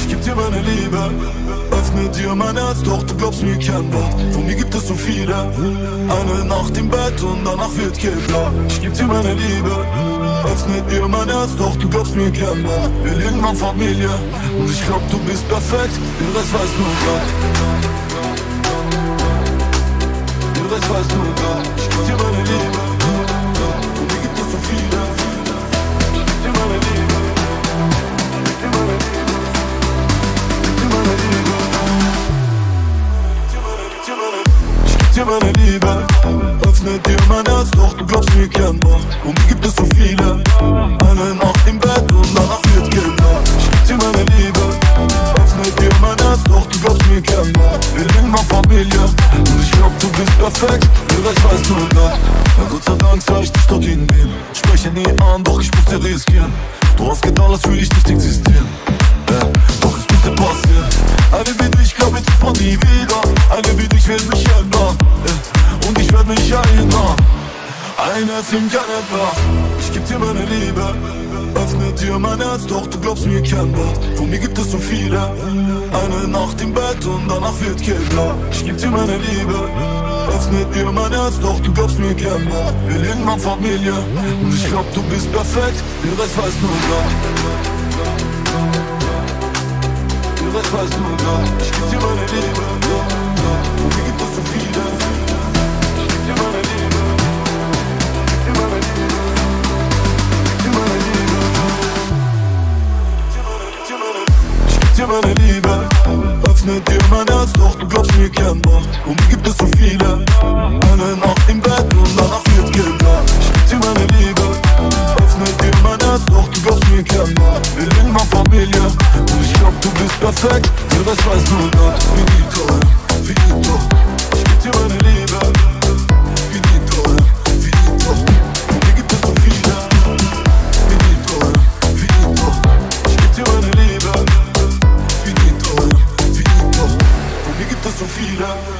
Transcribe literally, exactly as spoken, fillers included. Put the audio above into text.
Ich geb dir meine Liebe, öffne dir mein Herz, doch du glaubst mir kein Wort. Von mir gibt es so viele, eine Nacht im Bett und danach wird klar. Ich geb dir meine Liebe, öffne dir mein Herz, doch du glaubst mir kein Wort. Wir leben an Familie und ich glaub du bist perfekt, den Rest weiß nur Gott. Den Rest weiß nur Gott. Ich geb dir meine Liebe, von mir gibt es so viele. Ich geb dir meine Liebe, ich geb dir meine Liebe, ich geb dir meine Liebe, ich geb dir meine Liebe, öffne dir mein Herz, doch du glaubst mir kein Wort. Von mir gibt es so viele, eine Nacht im Bett und danach wird genau. Ich geb dir meine Liebe, öffne dir mein Herz, doch du glaubst mir kein Wort. Wir leben an Familie und ich glaub du bist perfekt, den Rest weiß nur Gott. Na Gott sei Dank sah ich dich dort hingehen. Spreche nie an, doch ich muss dir riskieren. Du hast gedacht, als will ich nicht existieren, ja, doch es müsste passieren. Eine wie dich glaub ich trifft man nie wieder. Eine wie dich wird mich ändern, ja, und ich werd mich erinnern. Ein Herz im Kanada. Ich geb dir meine Liebe, öffne dir mein Herz, doch du glaubst mir kein Wort. Von mir gibt es so viele, eine Nacht im Bett und danach wird klar. Ich geb dir meine Liebe, öffne dir mein Herz, doch du glaubst mir kein Wort. Wir leben an Familie und ich glaub du bist perfekt, den Rest weiß nur Gott. Den Rest weiß nur Gott. Ich geb dir meine Liebe, von mir gibt es so viele. Ich geb dir meine Liebe, ich geb dir meine Liebe, ich geb dir meine Liebe, ich geb dir meine Liebe, öffne dir mein Herz, doch du glaubst mir kein Wort. Von mir gibt es so viele, eine Nacht im Bett und danach wird klar. Ich geb dir meine Liebe, öffne dir mein Herz, doch du glaubst mir kein Wort. Wir leben an Familie und ich glaub du bist perfekt, den Rest weiß nur Gott. Finito, finito, ich geb dir meine Liebe, finito, finito, von mir gibt es so viele. Finito, finito, ich geb dir meine Liebe, finito, finito, von mir gibt es so viele.